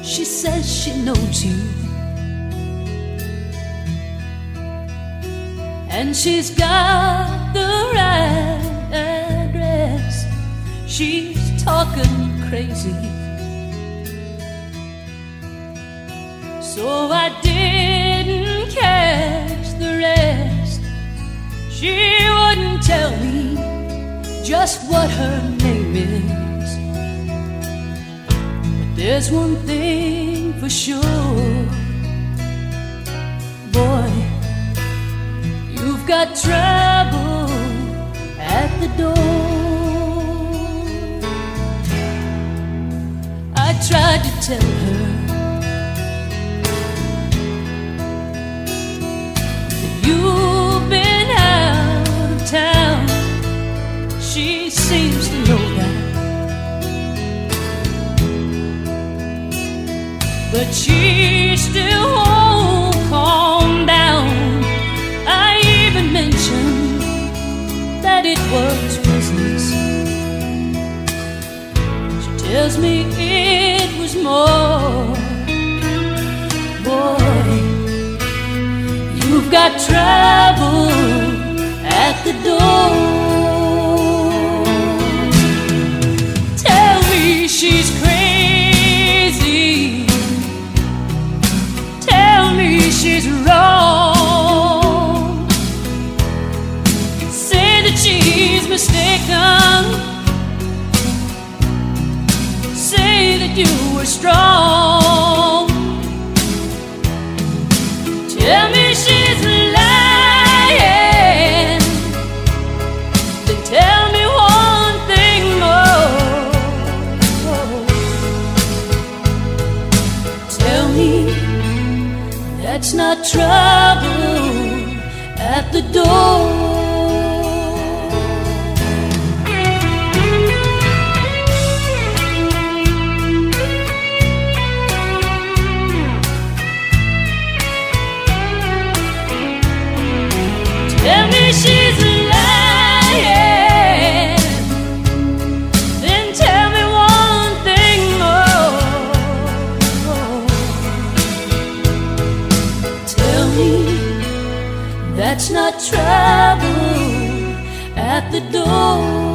She says she knows you, and she's got the right address. She's talking crazy, so I didn't catch the rest. She wouldn't tell me just what her name is, but there's one thing for sure, boy, you've got trouble at the door. I tried to tell her that you've been out of town. She seems to know that, but she still won't calm down. I even mentioned that it was business. She tells me it was more. Boy, you've got trouble at the door. Tell me she's crazy. Tell me she's wrong. Say that she's mistaken. Say that you were strong. Tell me she's lying. Then tell me one thing more. Tell me that's not trouble at the door. Tell me she's lying. Then tell me one thing more. Tell me that's not trouble at the door.